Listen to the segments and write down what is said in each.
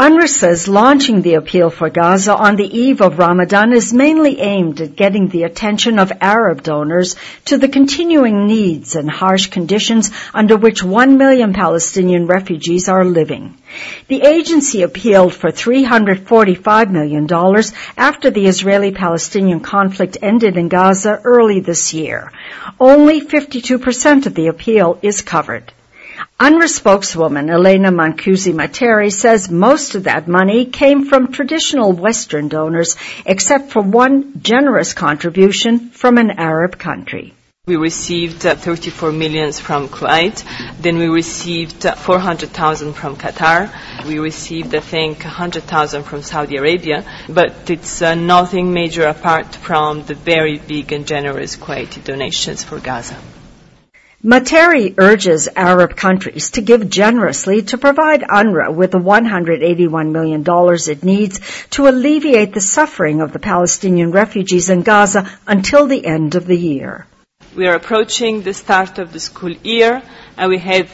UNRWA says launching the appeal for Gaza on the eve of Ramadan is mainly aimed at getting the attention of Arab donors to the continuing needs and harsh conditions under which 1 million Palestinian refugees are living. The agency appealed for $345 million after the Israeli-Palestinian conflict ended in Gaza early this year. Only 52% of the appeal is covered. UNRWA spokeswoman Elena Mancusi-Materi says most of that money came from traditional Western donors, except for one generous contribution from an Arab country. We received 34 million from Kuwait, then we received 400,000 from Qatar, we received, I think, 100,000 from Saudi Arabia, but it's nothing major apart from the very big and generous Kuwaiti donations for Gaza. Materi urges Arab countries to give generously to provide UNRWA with the $181 million it needs to alleviate the suffering of the Palestinian refugees in Gaza until the end of the year. We are approaching the start of the school year, and we have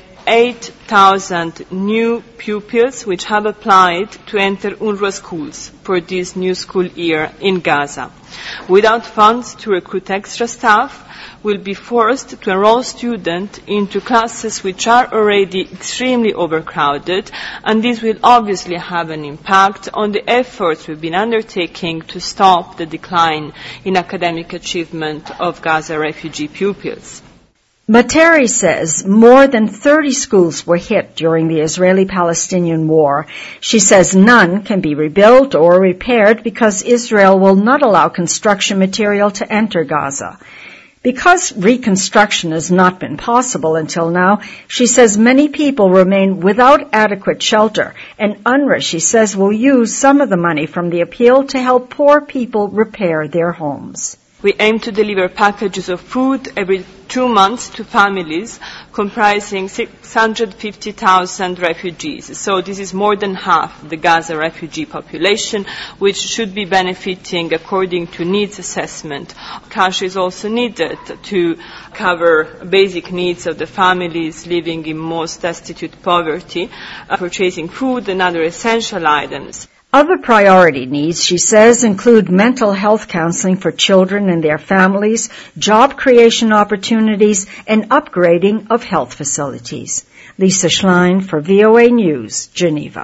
8,000 new pupils which have applied to enter UNRWA schools for this new school year in Gaza. Without funds to recruit extra staff, we'll be forced to enroll students into classes which are already extremely overcrowded, and this will obviously have an impact on the efforts we've been undertaking to stop the decline in academic achievement of Gaza refugee pupils. Materi says more than 30 schools were hit during the Israeli-Palestinian war. She says none can be rebuilt or repaired because Israel will not allow construction material to enter Gaza. Because reconstruction has not been possible until now, she says many people remain without adequate shelter, and UNRWA, she says, will use some of the money from the appeal to help poor people repair their homes. We aim to deliver packages of food every 2 months to families comprising 650,000 refugees. So this is more than half the Gaza refugee population, which should be benefiting according to needs assessment. Cash is also needed to cover basic needs of the families living in most destitute poverty, purchasing food and other essential items. Other priority needs, she says, include mental health counseling for children and their families, job creation opportunities, and upgrading of health facilities. Lisa Schlein for VOA News, Geneva.